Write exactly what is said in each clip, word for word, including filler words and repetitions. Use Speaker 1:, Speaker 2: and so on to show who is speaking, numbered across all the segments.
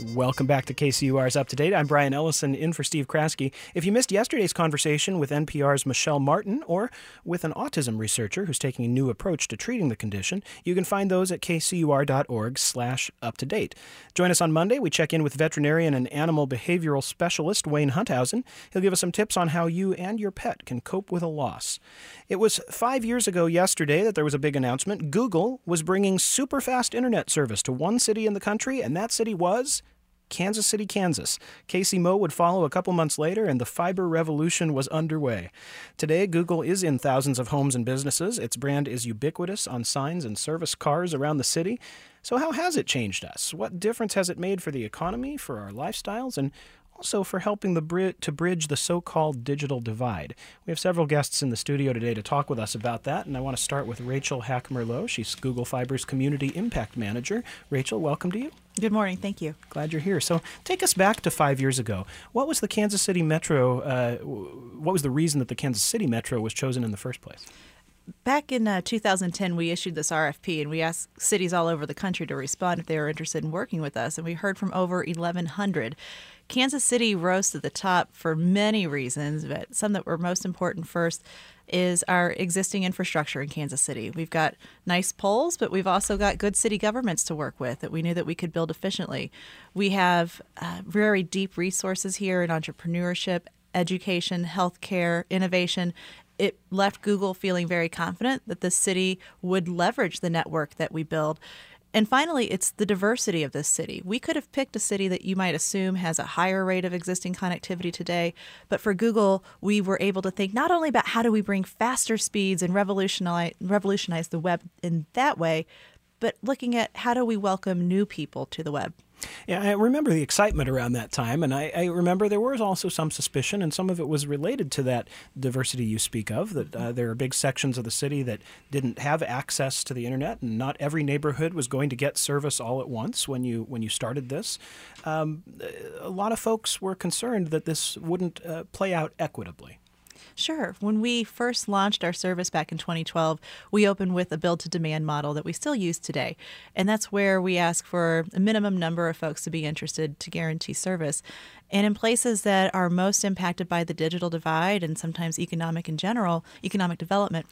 Speaker 1: Welcome back to K C U R's Up to Date. I'm Brian Ellison, in for Steve Kraske. If you missed yesterday's conversation with N P R's Michelle Martin or with an autism researcher who's taking a new approach to treating the condition, you can find those at kcur.org slash up to date. Join us on Monday. We check in with veterinarian and animal behavioral specialist Wayne Hunthausen. He'll give us some tips on how you and your pet can cope with a loss. It was five years ago yesterday that there was a big announcement. Google was bringing super fast internet service to one city in the country, and that city was Kansas City, Kansas. Casey Moe would follow a couple months later, and the fiber revolution was underway. Today, Google is in thousands of homes and businesses. Its brand is ubiquitous on signs and service cars around the city. So how has it changed us? What difference has it made for the economy, for our lifestyles, and also for helping the bri- to bridge the so-called digital divide? We have several guests in the studio today to talk with us about that, and I want to start with Rachel Hack-Merlot. She's Google Fiber's Community Impact Manager. Rachel, welcome to you.
Speaker 2: Good morning. Thank you.
Speaker 1: Glad you're here. So take us back to five years ago. What was the Kansas City Metro, uh, what was the reason that the Kansas City Metro was chosen in the first place?
Speaker 2: Back in uh, two thousand ten, we issued this R F P, and we asked cities all over the country to respond if they were interested in working with us, and we heard from over eleven hundred. Kansas City rose to the top for many reasons, but some that were most important first is our existing infrastructure in Kansas City. We've got nice poles, but we've also got good city governments to work with that we knew that we could build efficiently. We have uh, very deep resources here in entrepreneurship, education, healthcare, innovation. It left Google feeling very confident that the city would leverage the network that we build. And finally, it's the diversity of this city. We could have picked a city that you might assume has a higher rate of existing connectivity today, but for Google, we were able to think not only about how do we bring faster speeds and revolutionize, revolutionize the web in that way, but looking at how do we welcome new people to the web.
Speaker 1: Yeah, I remember the excitement around that time, and I, I remember there was also some suspicion, and some of it was related to that diversity you speak of, that uh, there are big sections of the city that didn't have access to the internet, and not every neighborhood was going to get service all at once when you when you started this. Um, a lot of folks were concerned that this wouldn't uh, play out equitably.
Speaker 2: Sure. When we first launched our service back in twenty twelve, we opened with a build-to-demand model that we still use today. And that's where we ask for a minimum number of folks to be interested to guarantee service. And in places that are most impacted by the digital divide and sometimes economic in general, economic development,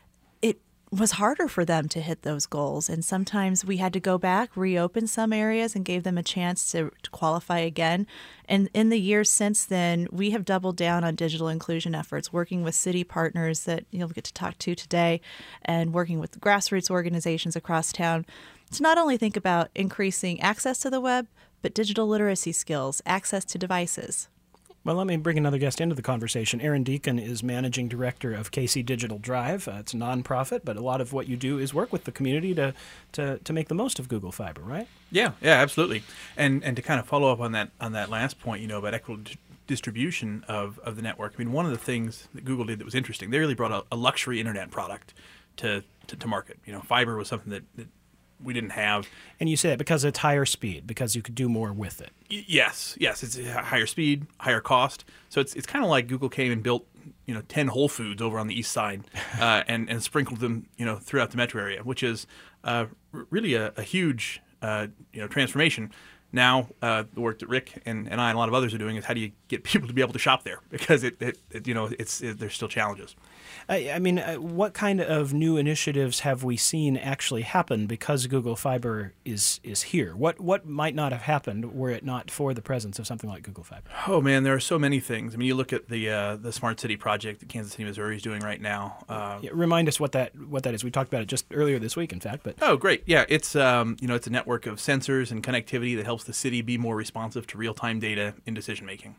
Speaker 2: it was harder for them to hit those goals. And sometimes we had to go back, reopen some areas, and gave them a chance to, to qualify again. And in the years since then, we have doubled down on digital inclusion efforts, working with city partners that you'll get to talk to today, and working with grassroots organizations across town to not only think about increasing access to the web, but digital literacy skills, access to devices.
Speaker 1: Well, let me bring another guest into the conversation. Aaron Deacon is managing director of K C Digital Drive. Uh, it's a nonprofit, but a lot of what you do is work with the community to, to, to make the most of Google Fiber, right?
Speaker 3: Yeah, yeah, absolutely. And and to kind of follow up on that on that last point, you know, about equitable d- distribution of, of the network. I mean, one of the things that Google did that was interesting, they really brought a, a luxury internet product to, to, to market. You know, fiber was something that, that we didn't have.
Speaker 1: And you say that because it's higher speed, because you could do more with it.
Speaker 3: Y- yes, yes, it's a higher speed, higher cost. So it's it's kind of like Google came and built, you know, ten Whole Foods over on the east side, uh, and and sprinkled them, you know, throughout the metro area, which is uh, r- really a, a huge, uh, you know, transformation. Now, uh, the work that Rick and, and I and a lot of others are doing is how do you get people to be able to shop there, because it, it, it you know, it's it, there's still challenges.
Speaker 1: I, I mean, uh, what kind of new initiatives have we seen actually happen because Google Fiber is is here? What what might not have happened were it not for the presence of something like Google Fiber?
Speaker 3: Oh man, there are so many things. I mean, you look at the uh, the smart city project that Kansas City, Missouri is doing right now. Uh,
Speaker 1: yeah, remind us what that what that is. We talked about it just earlier this week, in fact. But
Speaker 3: oh, great, yeah, it's um, you know it's a network of sensors and connectivity that helps the city be more responsive to real time data in decision making.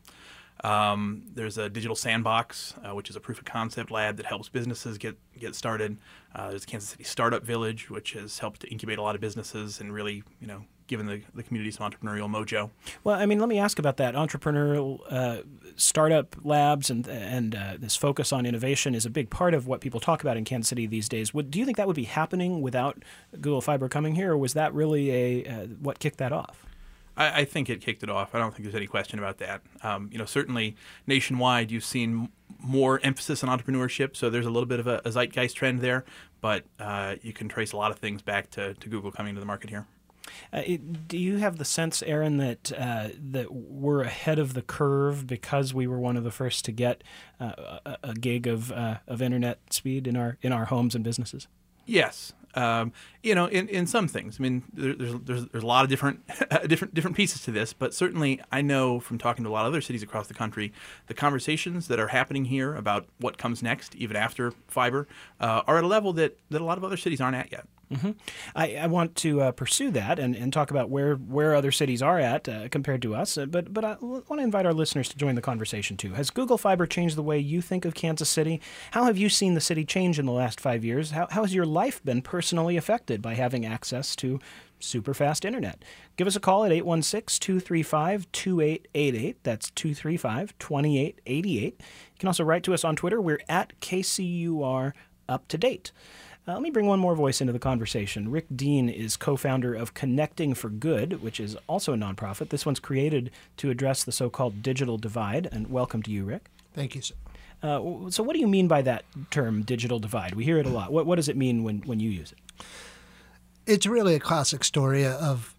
Speaker 3: Um, there's a digital sandbox, uh, which is a proof of concept lab that helps businesses get get started. Uh, there's Kansas City Startup Village, which has helped to incubate a lot of businesses and really, you know, given the, the community some entrepreneurial mojo.
Speaker 1: Well, I mean, let me ask about that. Entrepreneurial uh, startup labs and and uh, this focus on innovation is a big part of what people talk about in Kansas City these days. Would, do you think that would be happening without Google Fiber coming here, or was that really a uh, what kicked that off?
Speaker 3: I, I think it kicked it off. I don't think there's any question about that. Um, you know, certainly nationwide, you've seen more emphasis on entrepreneurship, so there's a little bit of a, a zeitgeist trend there. But uh, you can trace a lot of things back to, to Google coming to the market here.
Speaker 1: Uh, it, do you have the sense, Aaron, that uh, that we're ahead of the curve because we were one of the first to get uh, a, a gig of uh, of internet speed in our in our homes and businesses?
Speaker 3: Yes. Um, you know, in, in some things, I mean, there, there's, there's there's a lot of different different different pieces to this, but certainly I know from talking to a lot of other cities across the country, the conversations that are happening here about what comes next, even after fiber, uh, are at a level that, that a lot of other cities aren't at yet.
Speaker 1: Mm-hmm. I, I want to uh, pursue that and, and talk about where, where other cities are at uh, compared to us. Uh, but but I want to invite our listeners to join the conversation too. Has Google Fiber changed the way you think of Kansas City? How have you seen the city change in the last five years? How, how has your life been personally affected by having access to super fast internet? Give us a call at eight one six, two three five, two eight eight eight. That's two three five, two eight eight eight. You can also write to us on Twitter. We're at K C U R Up to Date. Uh, let me bring one more voice into the conversation. Rick Dean is co-founder of Connecting for Good, which is also a nonprofit. This one's created to address the so-called digital divide. And welcome to you, Rick.
Speaker 4: Thank you, sir.
Speaker 1: Uh, so what do you mean by that term, digital divide? We hear it a lot. What, what does it mean when, when you use it?
Speaker 4: It's really a classic story of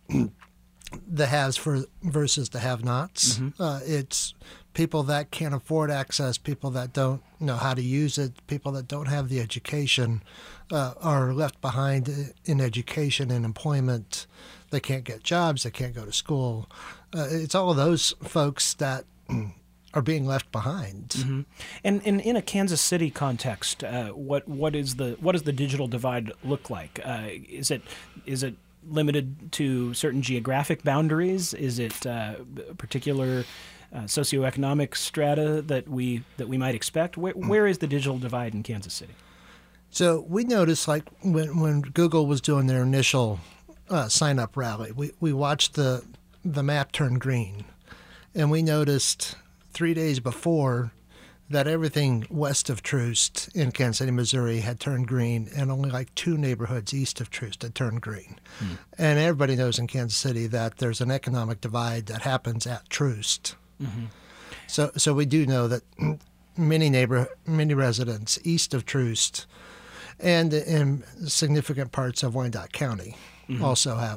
Speaker 4: the haves for versus the have-nots. Mm-hmm. Uh, it's people that can't afford access, people that don't know how to use it, people that don't have the education uh, are left behind in education and employment. They can't get jobs, they can't go to school. Uh, it's all of those folks that are being left behind.
Speaker 1: Mm-hmm. And, and in a Kansas City context, uh, what what is the what does the digital divide look like? Uh, is it is it limited to certain geographic boundaries? Is it uh, particular uh, socioeconomic strata that we that we might expect? Where, where is the digital divide in Kansas City?
Speaker 4: So we noticed, like when when Google was doing their initial uh, sign up rally, we, we watched the the map turn green, and we noticed three days before that everything west of Troost in Kansas City, Missouri had turned green, and only like two neighborhoods east of Troost had turned green. Hmm. And everybody knows in Kansas City that there's an economic divide that happens at Troost. Mm-hmm. So so we do know that many neighbor many residents east of Troost and in significant parts of Wyandotte County mm-hmm. also have,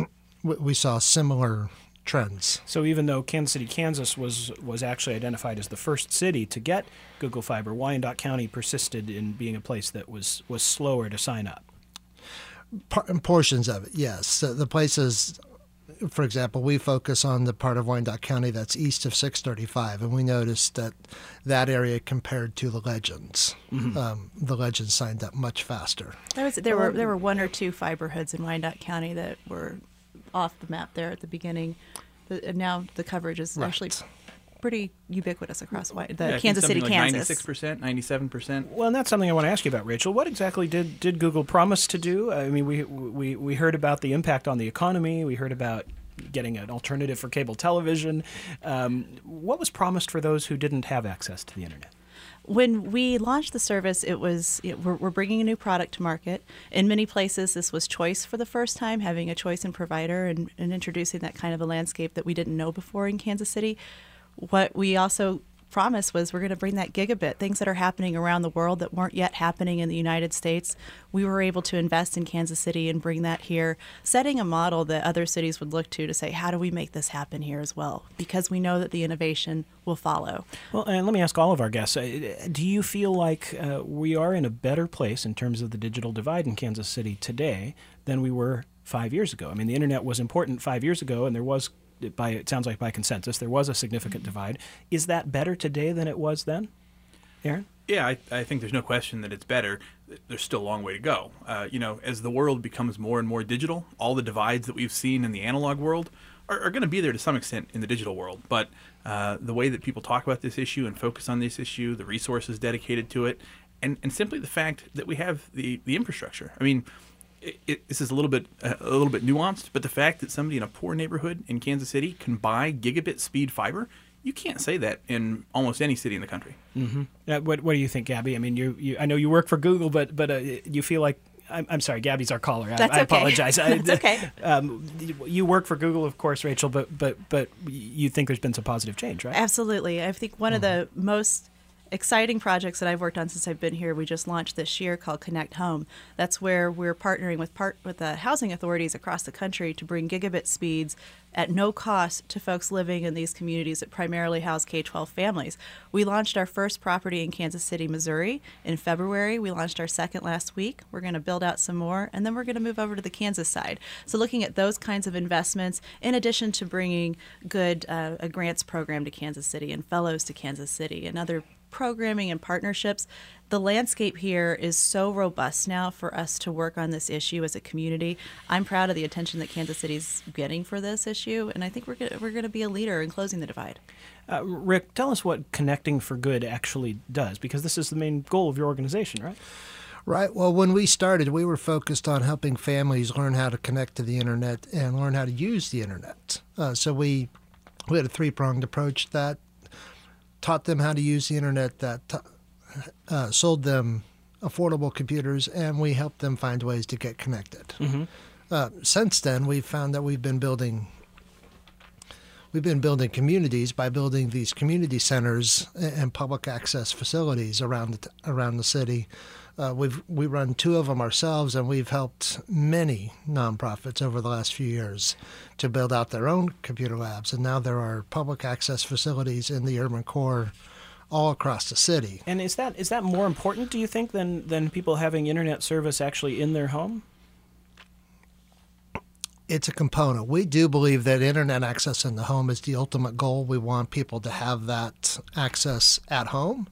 Speaker 4: we saw similar trends.
Speaker 1: So even though Kansas City, Kansas was was actually identified as the first city to get Google Fiber, Wyandotte County persisted in being a place that was, was slower to sign up.
Speaker 4: Portions of it, yes. So the places, for example, we focus on the part of Wyandotte County that's east of six thirty-five, and we noticed that that area compared to the Legends, mm-hmm. um, the Legends signed up much faster.
Speaker 2: There was there were there were one or two fiber hoods in Wyandotte County that were off the map there at the beginning. The, and now the coverage is right. actually pretty ubiquitous across the
Speaker 3: yeah,
Speaker 2: Kansas City,
Speaker 3: like
Speaker 2: Kansas.
Speaker 3: ninety-six percent, ninety-seven percent.
Speaker 1: Well, and that's something I want to ask you about, Rachel. What exactly did, did Google promise to do? I mean, we, we we heard about the impact on the economy. We heard about getting an alternative for cable television. Um, what was promised for those who didn't have access to the internet?
Speaker 2: When we launched the service, it was it, we're, we're bringing a new product to market. In many places, this was choice for the first time, having a choice in provider and, and introducing that kind of a landscape that we didn't know before in Kansas City. What we also promised was we're going to bring that gigabit, things that are happening around the world that weren't yet happening in the United States. We were able to invest in Kansas City and bring that here, setting a model that other cities would look to to say, how do we make this happen here as well? Because we know that the innovation will follow.
Speaker 1: Well, and let me ask all of our guests, uh, do you feel like uh, we are in a better place in terms of the digital divide in Kansas City today than we were five years ago? I mean, the internet was important five years ago, and there was By it sounds like by consensus, there was a significant divide. Is that better today than it was then, Aaron?
Speaker 3: Yeah, I, I think there's no question that it's better. There's still a long way to go. Uh, you know, as the world becomes more and more digital, all the divides that we've seen in the analog world are, are going to be there to some extent in the digital world. But uh, the way that people talk about this issue and focus on this issue, the resources dedicated to it, and, and simply the fact that we have the, the infrastructure. I mean, It, it, this is a little bit uh, a little bit nuanced, but the fact that somebody in a poor neighborhood in Kansas City can buy gigabit speed fiber, you can't say that in almost any city in the country.
Speaker 1: Mm-hmm. Uh, what What do you think, Gabby? I mean, you, you I know you work for Google, but but uh, you feel like I'm, I'm sorry, Gabby's our caller. I,
Speaker 2: That's
Speaker 1: I
Speaker 2: okay.
Speaker 1: apologize.
Speaker 2: That's
Speaker 1: I,
Speaker 2: okay.
Speaker 1: Um, you work for Google, of course, Rachel, but but but you think there's been some positive change, right?
Speaker 2: Absolutely. I think one mm-hmm. of the most exciting projects that I've worked on since I've been here, we just launched this year called Connect Home. That's where we're partnering with part with the housing authorities across the country to bring gigabit speeds at no cost to folks living in these communities that primarily house K twelve families. We launched our first property in Kansas City, Missouri in February. We launched our second last week. We're going to build out some more, and then we're going to move over to the Kansas side. So looking at those kinds of investments, in addition to bringing good uh, a grants program to Kansas City and fellows to Kansas City and other programming and partnerships, the landscape here is so robust now for us to work on this issue as a community. I'm proud of the attention that Kansas City's getting for this issue, and I think we're gonna, we're going to be a leader in closing the divide.
Speaker 1: Uh, Rick, tell us what Connecting for Good actually does, because this is the main goal of your organization, right?
Speaker 4: Right. Well, when we started, we were focused on helping families learn how to connect to the internet and learn how to use the internet. Uh, so we we had a three-pronged approach that taught them how to use the internet, that uh, sold them affordable computers, and we helped them find ways to get connected. Mm-hmm. Uh, since then, we've found that we've been building we've been building communities by building these community centers and public access facilities around the, around the city. Uh, we've we run two of them ourselves, and we've helped many nonprofits over the last few years to build out their own computer labs. And now there are public access facilities in the urban core all across the city.
Speaker 1: And is that is that more important, do you think, than than people having internet service actually in their home?
Speaker 4: It's a component. We do believe that internet access in the home is the ultimate goal. We want people to have that access at home.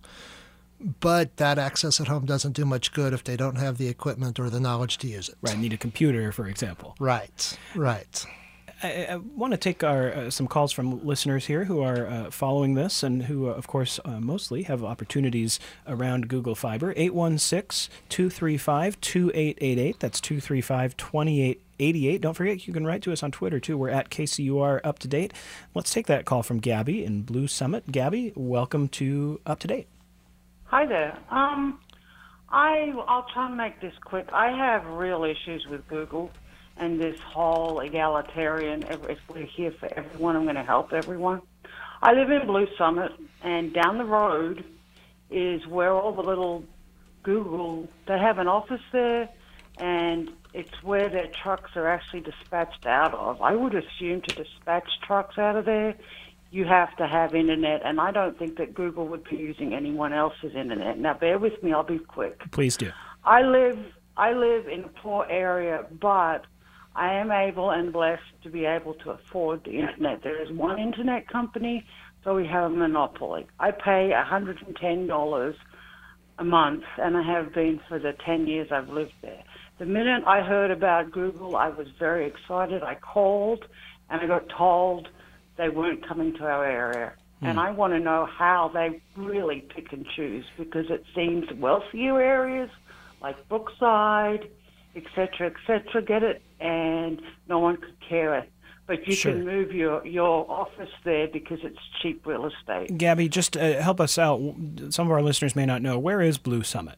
Speaker 4: But that access at home doesn't do much good if they don't have the equipment or the knowledge to use it.
Speaker 1: Right, need a computer, for example.
Speaker 4: Right, right.
Speaker 1: I, I want to take our uh, some calls from listeners here who are uh, following this and who, uh, of course, uh, mostly have opportunities around Google Fiber. eight one six, two three five, two eight eight eight. That's two three five, two eight eight eight. Don't forget, you can write to us on Twitter, too. We're at K C U R Up to Date. Let's take that call from Gabby in Blue Summit. Gabby, welcome to Up to Date.
Speaker 5: Hi there. Um, I, I'll try and make this quick. I have real issues with Google and this whole egalitarian, if we're here for everyone, I'm going to help everyone. I live in Blue Summit, and down the road is where all the little Google, they have an office there, and it's where their trucks are actually dispatched out of. I would assume to dispatch trucks out of there, you have to have internet, and I don't think that Google would be using anyone else's internet. Now, bear with me, I'll be quick.
Speaker 1: Please do.
Speaker 5: I live I live in a poor area, but I am able and blessed to be able to afford the internet. There is one internet company, so we have a monopoly. I pay one hundred ten dollars a month, and I have been for the ten years I've lived there. The minute I heard about Google, I was very excited. I called, and I got told they weren't coming to our area. Mm. And I want to know how they really pick and choose, because it seems wealthier areas like Brookside, et cetera, et cetera, get it, and no one could care it. But you sure. can move your, your office there because it's cheap real estate.
Speaker 1: Gabby, just uh, help us out. Some of our listeners may not know. Where is Blue Summit?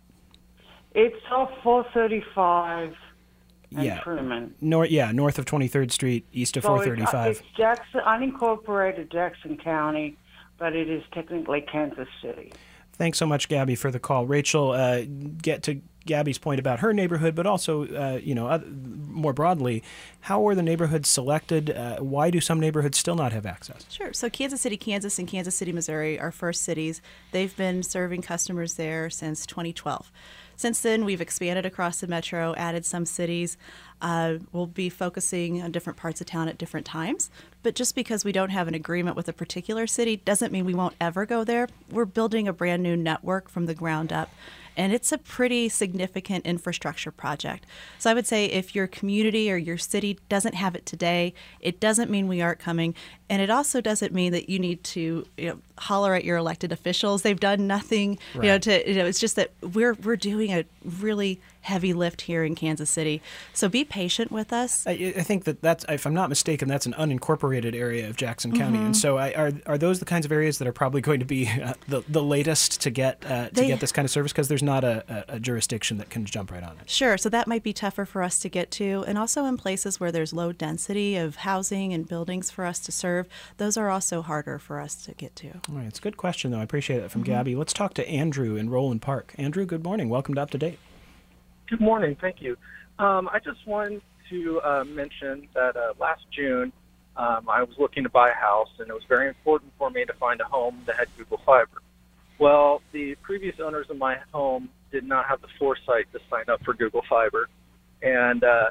Speaker 5: It's off four thirty-five and
Speaker 1: yeah.
Speaker 5: Truman.
Speaker 1: North, yeah, north of twenty-third Street, east of
Speaker 5: so
Speaker 1: four thirty-five.
Speaker 5: It's, it's Jackson, unincorporated Jackson County, but it is technically Kansas City.
Speaker 1: Thanks so much, Gabby, for the call. Rachel, uh, get to Gabby's point about her neighborhood, but also, uh, you know, other, more broadly, how were the neighborhoods selected? Uh, why do some neighborhoods still not have access?
Speaker 2: Sure. So Kansas City, Kansas, and Kansas City, Missouri are first cities. They've been serving customers there since twenty twelve. Since then, we've expanded across the metro, added some cities. Uh, we'll be focusing on different parts of town at different times. But just because we don't have an agreement with a particular city doesn't mean we won't ever go there. We're building a brand new network from the ground up. And it's a pretty significant infrastructure project. So I would say if your community or your city doesn't have it today, it doesn't mean we aren't coming. And it also doesn't mean that you need to, you know, holler at your elected officials. They've done nothing, right. you know, to, you know, it's just that we're we're doing a really heavy lift here in Kansas City. So be patient with us.
Speaker 1: I, I think that that's, if I'm not mistaken, that's an unincorporated area of Jackson County,
Speaker 2: Mm-hmm.
Speaker 1: and so I, are are those the kinds of areas that are probably going to be uh, the the latest to get uh, to
Speaker 2: They-
Speaker 1: get this kind of service because there's not a, a, a jurisdiction that can jump right on it.
Speaker 2: Sure, so that might be tougher for us to get to. And also in places where there's low density of housing and buildings for us to serve, those are also harder for us to get to.
Speaker 1: All right, it's a good question though. I appreciate it from Gabby. Let's talk to Andrew in Roland Park. Andrew, good morning. Welcome to Up to Date.
Speaker 6: Good morning. Thank you. Um, I just wanted to uh, mention that uh, last June, um, I was looking to buy a house, and it was very important for me to find a home that had Google Fiber. Well, the previous owners of my home did not have the foresight to sign up for Google Fiber, and uh,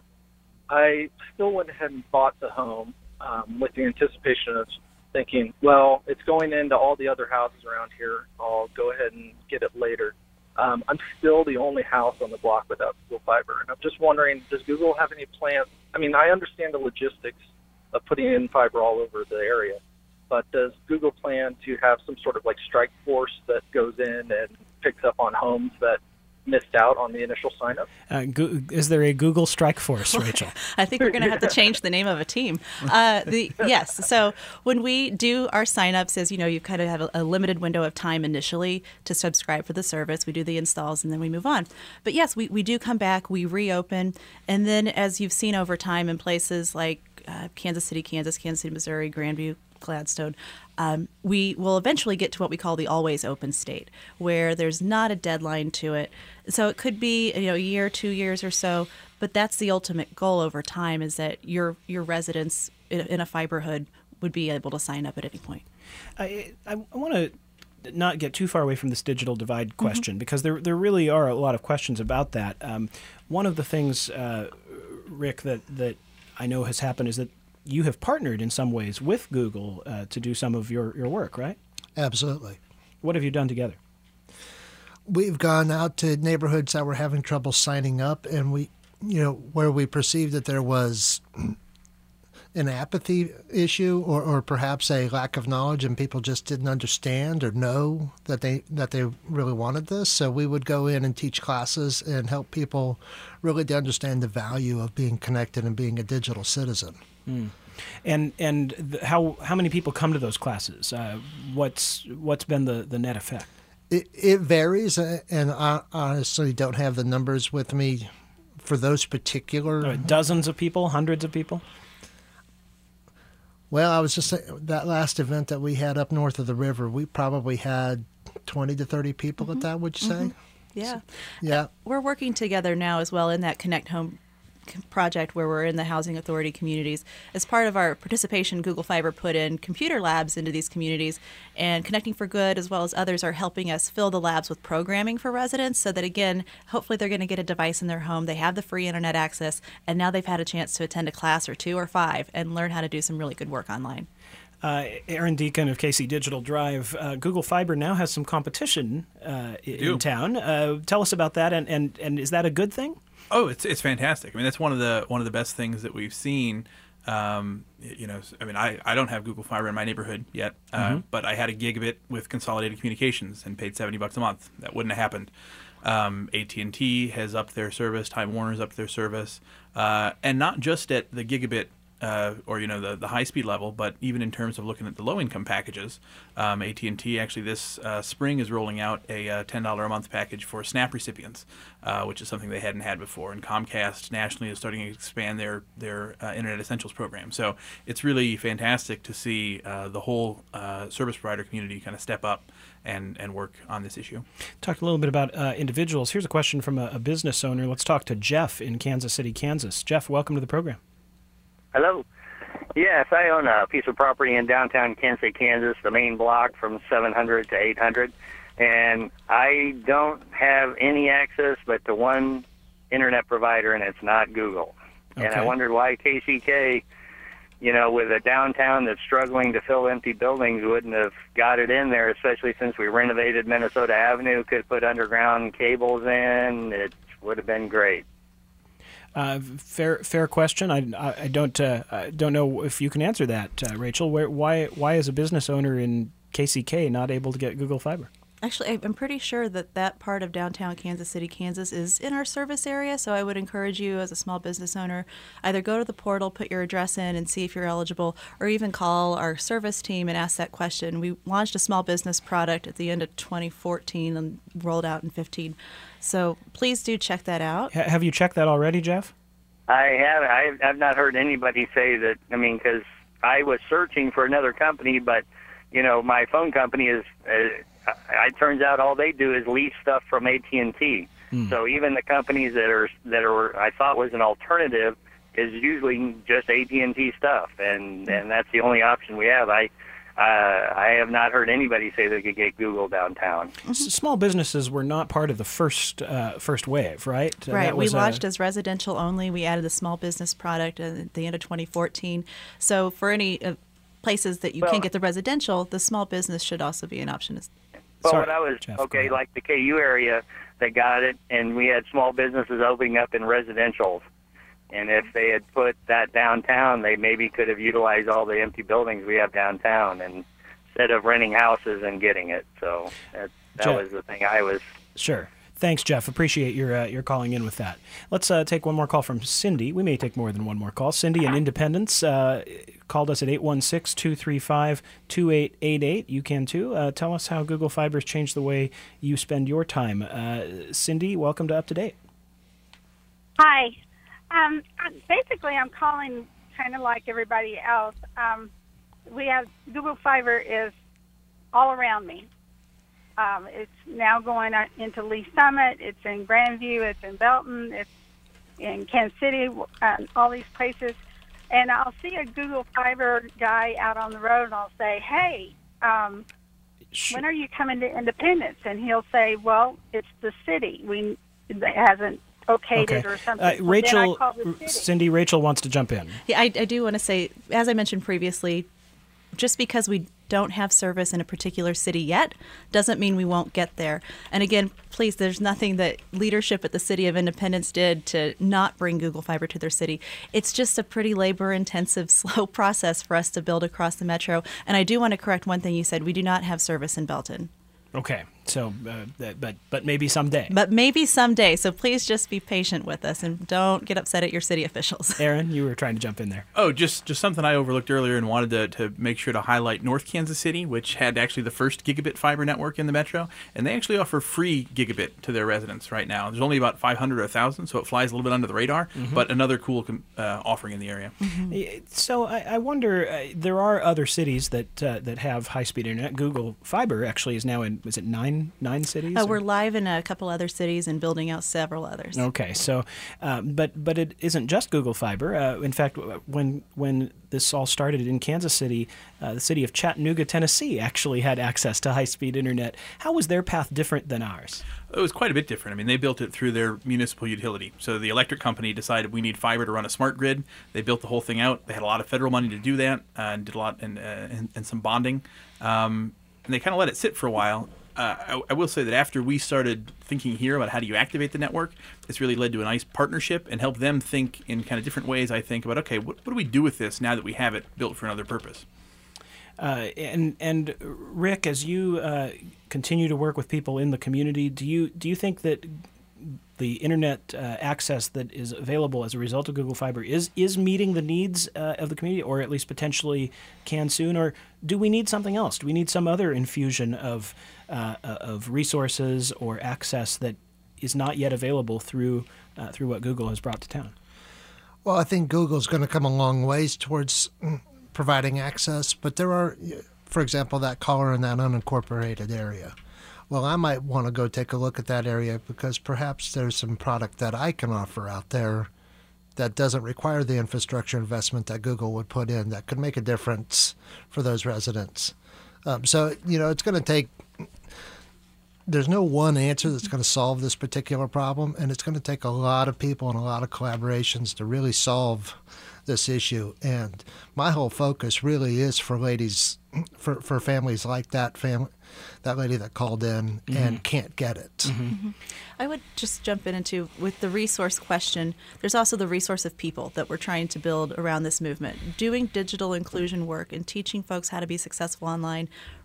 Speaker 6: I still went ahead and bought the home um, with the anticipation of thinking, well, it's going into all the other houses around here. I'll go ahead and get it later. Um, I'm still the only house on the block without Google Fiber, and I'm just wondering, does Google have any plans? I mean, I understand the logistics of putting in fiber all over the area, but does Google plan to have some sort of like strike force that goes in and picks up on homes that missed out on the initial sign up?
Speaker 1: Uh, go- is there a Google strike force, Rachel?
Speaker 2: I think we're going to have to change the name of a team. Uh, the, yes. So when we do our signups, as you know, you kind of have a, a limited window of time initially to subscribe for the service. We do the installs and then we move on. But yes, we, we do come back, we reopen. And then as you've seen over time in places like uh, Kansas City, Kansas, Kansas City, Missouri, Grandview, Gladstone, um, we will eventually get to what we call the always open state, where there's not a deadline to it. So it could be, you know, a year, two years or so, but that's the ultimate goal over time, is that your your residents in, in a fiberhood would be able to sign up at any point.
Speaker 1: I I, I want to not get too far away from this digital divide question, mm-hmm. because there there really are a lot of questions about that. Um, one of the things, uh, Rick, that that I know has happened is that you have partnered in some ways with Google uh, to do some of your, your work, right?
Speaker 4: Absolutely.
Speaker 1: What have you done together?
Speaker 4: We've gone out to neighborhoods that were having trouble signing up, and we, you know, where we perceived that there was an apathy issue or, or perhaps a lack of knowledge and people just didn't understand or know that they that they really wanted this. So we would go in and teach classes and help people really to understand the value of being connected and being a digital citizen.
Speaker 1: Mm. And and th- how how many people come to those classes? Uh, what's what's been the, the net effect?
Speaker 4: It, it varies, and I honestly don't have the numbers with me for those particular.
Speaker 1: Uh, dozens of people, hundreds of people.
Speaker 4: Well, I was just saying, that last event that we had up north of the river, we probably had twenty to thirty people mm-hmm. at that. Would you say?
Speaker 2: Mm-hmm. Yeah.
Speaker 4: So, yeah.
Speaker 2: We're working together now as well in that Connect Home project where we're in the housing authority communities. As part of our participation, Google Fiber put in computer labs into these communities, and Connecting for Good as well as others are helping us fill the labs with programming for residents so that, again, hopefully they're going to get a device in their home, they have the free internet access, and now they've had a chance to attend a class or two or five and learn how to do some really good work online.
Speaker 1: Uh, Aaron Deacon of K C Digital Drive, uh, Google Fiber now has some competition uh, in town. Uh, tell us about that, and, and, and is that a good thing?
Speaker 3: Oh, it's it's fantastic. I mean, that's one of the one of the best things that we've seen. Um, you know, I mean, I, I don't have Google Fiber in my neighborhood yet, uh, mm-hmm. but I had a gigabit with Consolidated Communications and paid seventy bucks a month. That wouldn't have happened. Um, A T and T has upped their service. Time Warner's upped their service, uh, and not just at the gigabit. Uh, or you know the, the high speed level, but even in terms of looking at the low income packages, um, A T and T actually this uh, spring is rolling out a uh, ten dollars a month package for SNAP recipients, uh, which is something they hadn't had before. And Comcast nationally is starting to expand their their uh, Internet Essentials program. So it's really fantastic to see uh, the whole uh, service provider community kind of step up and and work on this issue.
Speaker 1: Talked a little bit about uh, individuals. Here's a question from a, a business owner. Let's talk to Jeff in Kansas City, Kansas. Jeff, welcome to the program.
Speaker 7: Hello. Yes, I own a piece of property in downtown Kansas City, Kansas, the main block from seven hundred to eight hundred, and I don't have any access but to one internet provider, and it's not Google. Okay. And I wondered why K C K, you know, with a downtown that's struggling to fill empty buildings, wouldn't have got it in there, especially since we renovated Minnesota Avenue, could put underground cables in. It would have been great.
Speaker 1: Uh, fair, fair question. I, I don't, uh, I don't know if you can answer that, uh, Rachel. Where, why, why is a business owner in K C K not able to get Google Fiber?
Speaker 2: Actually, I- I'm pretty sure that that part of downtown Kansas City, Kansas is in our service area. So I would encourage you as a small business owner, either go to the portal, put your address in and see if you're eligible, or even call our service team and ask that question. We launched a small business product at the end of twenty fourteen and rolled out in fifteen. So please do check that out.
Speaker 1: Ha- have you checked that already, Jeff?
Speaker 7: I have. I, I've not heard anybody say that. I mean, because I was searching for another company, but you know, my phone company is. Uh, It turns out all they do is lease stuff from A T and T. Mm. So even the companies that are that are I thought was an alternative is usually just A T and T stuff, and and that's the only option we have. I uh, I have not heard anybody say they could get Google downtown.
Speaker 1: Mm-hmm. Small businesses were not part of the first uh, first wave, right? Uh,
Speaker 2: right. We launched
Speaker 1: a...
Speaker 2: as residential only. We added the small business product at the end of twenty fourteen. So for any uh, places that you well, can't get the residential, the small business should also be an option.
Speaker 7: Well,
Speaker 1: Sorry,
Speaker 7: when I was,
Speaker 1: Jeff,
Speaker 7: okay, like the K U area, they got it, and we had small businesses opening up in residentials. And if they had put that downtown, they maybe could have utilized all the empty buildings we have downtown and instead of renting houses and getting it. So that, that
Speaker 1: Jeff,
Speaker 7: was the thing I was...
Speaker 1: Sure. Thanks, Jeff. Appreciate your uh, your calling in with that. Let's uh, take one more call from Cindy. We may take more than one more call. Cindy in Independence uh, called us at eight one six, two three five, two eight eight eight. You can too. Uh, tell us how Google Fiber has changed the way you spend your time. Uh, Cindy, welcome to Up to Date.
Speaker 8: Hi. Um, basically, I'm calling kind of like everybody else. Um, we have Google Fiber is all around me. Um, it's now going into Lee Summit. It's in Grandview. It's in Belton. It's in Kansas City. Uh, all these places, and I'll see a Google Fiber guy out on the road, and I'll say, "Hey, um,
Speaker 1: Sure.
Speaker 8: when are you coming to Independence?" And he'll say, "Well, it's the city. We it hasn't okayed
Speaker 1: Okay.
Speaker 8: it or something."
Speaker 1: Uh,
Speaker 8: So
Speaker 1: Rachel,
Speaker 8: then I call the city.
Speaker 1: Cindy, Rachel wants to jump in.
Speaker 2: Yeah, I, I do want to say, as I mentioned previously, just because we don't have service in a particular city yet doesn't mean we won't get there. And again, please, there's nothing that leadership at the City of Independence did to not bring Google Fiber to their city. It's just a pretty labor-intensive, slow process for us to build across the metro. And I do want to correct one thing you said. We do not have service in Belton.
Speaker 1: Okay, so uh, that- but but maybe someday.
Speaker 2: But maybe someday. So please just be patient with us and don't get upset at your city officials.
Speaker 1: Aaron, you were trying to jump in there.
Speaker 3: Oh, just just something I overlooked earlier and wanted to, to make sure to highlight North Kansas City, which had actually the first gigabit fiber network in the metro, and they actually offer free gigabit to their residents right now. There's only about five hundred or one thousand, so it flies a little bit under the radar, mm-hmm. but another cool uh, offering in the area.
Speaker 1: Mm-hmm. So I, I wonder, uh, there are other cities that uh, that have high-speed internet. Google Fiber actually is now in, is it nine nine cities?
Speaker 2: Uh,
Speaker 1: or?
Speaker 2: we're live in a couple other cities and building out several others.
Speaker 1: Okay, so, um, but but it isn't just Google Fiber. Uh, in fact, when when this all started in Kansas City, uh, the city of Chattanooga, Tennessee, actually had access to high-speed internet. How was their path different than ours?
Speaker 3: It was quite a bit different. I mean, they built it through their municipal utility. So the electric company decided we need fiber to run a smart grid. They built the whole thing out. They had a lot of federal money to do that, uh, and did a lot and, uh, and, and some bonding. Um, and they kind of let it sit for a while. Uh, I, I will say that after we started thinking here about how do you activate the network, it's really led to a nice partnership and helped them think in kind of different ways, I think, about, okay, what, what do we do with this now that we have it built for another purpose?
Speaker 1: Uh, and and Rick, as you uh, continue to work with people in the community, do you do you think that the internet uh, access that is available as a result of Google Fiber is is meeting the needs uh, of the community, or at least potentially can soon? Or do we need something else? Do we need some other infusion of uh, of resources or access that is not yet available through uh, through what Google has brought to town?
Speaker 4: Well, I think Google's going to come a long ways towards providing access, but there are, for example, that caller in that unincorporated area. Well, I might want to go take a look at that area because perhaps there's some product that I can offer out there that doesn't require the infrastructure investment that Google would put in that could make a difference for those residents. Um, so, you know, it's going to take, there's no one answer that's going to solve this particular problem, and it's going to take a lot of people and a lot of collaborations to really solve this issue. And my whole focus really is for ladies, for, for families like that family, that lady that called in mm-hmm. and can't get it.
Speaker 2: Mm-hmm. Mm-hmm. I would just jump in into, with the resource question, there's also the resource of people that we're trying to build around this movement. Doing digital inclusion work and teaching folks how to be successful online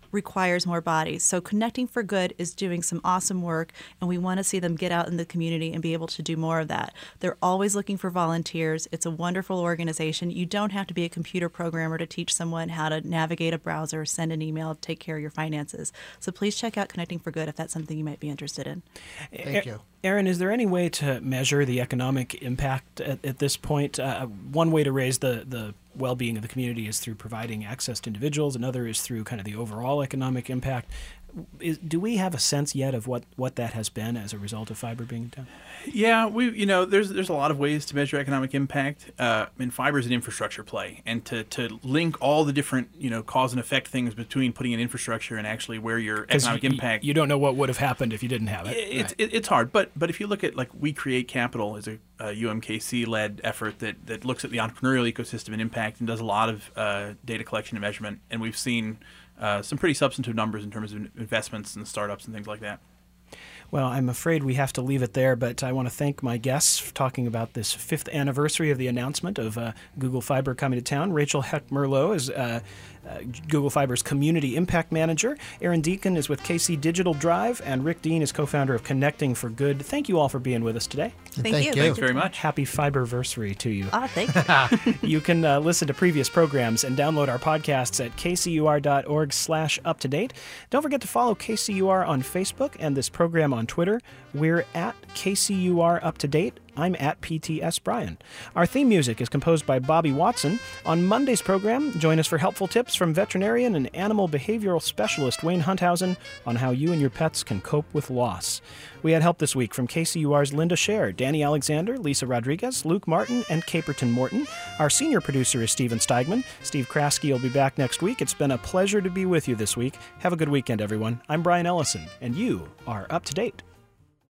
Speaker 2: requires more bodies. So Connecting for Good is doing some awesome work, and we want to see them get out in the community and be able to do more of that. They're always looking for volunteers. It's a wonderful organization. You don't have to be a computer programmer to teach someone how to navigate a browser, send an email, take care of your finances. So please check out Connecting for Good if that's something you might be interested in.
Speaker 4: Thank you.
Speaker 1: Aaron, is there any way to measure the economic impact at, at this point? Uh, one way to raise the, the well-being of the community is through providing access to individuals. Another is through kind of the overall economic impact. Is, do we have a sense yet of what, what that has been as a result of fiber being in town?
Speaker 3: Yeah, we you know there's there's a lot of ways to measure economic impact. Uh, I mean, fiber is an infrastructure play, and to, to link all the different you know cause and effect things between putting in infrastructure and actually where your economic
Speaker 1: y-
Speaker 3: impact.
Speaker 1: You don't know what would have happened if you didn't have it.
Speaker 3: It's
Speaker 1: Right.
Speaker 3: it, it's hard, but but if you look at like We Create Capital is a, a U M K C led effort that that looks at the entrepreneurial ecosystem and impact and does a lot of uh, data collection and measurement, and we've seen uh, some pretty substantive numbers in terms of investments and startups and things like that.
Speaker 1: Well, I'm afraid we have to leave it there, but I want to thank my guests for talking about this fifth anniversary of the announcement of uh, Google Fiber coming to town. Rachel Heck-Merlot is uh, uh, Google Fiber's Community Impact Manager. Aaron Deacon is with K C Digital Drive, and Rick Dean is co-founder of Connecting for Good. Thank you all for being with us today.
Speaker 2: Thank,
Speaker 4: Thank
Speaker 2: you.
Speaker 4: you.
Speaker 3: Thanks very much.
Speaker 1: Happy Fiberversary to you.
Speaker 2: Oh, thank you.
Speaker 1: You can uh, listen to previous programs and download our podcasts at kcur.org slash up to date. Don't forget to follow K C U R on Facebook and this program on Twitter. We're at K C U R Up to Date. I'm at P T S Brian. Our theme music is composed by Bobby Watson. On Monday's program, join us for helpful tips from veterinarian and animal behavioral specialist Wayne Hunthausen on how you and your pets can cope with loss. We had help this week from K C U R's Linda Scher, Danny Alexander, Lisa Rodriguez, Luke Martin, and Caperton Morton. Our senior producer is Steven Steigman. Steve Kraske will be back next week. It's been a pleasure to be with you this week. Have a good weekend, everyone. I'm Brian Ellison, and you are up to date.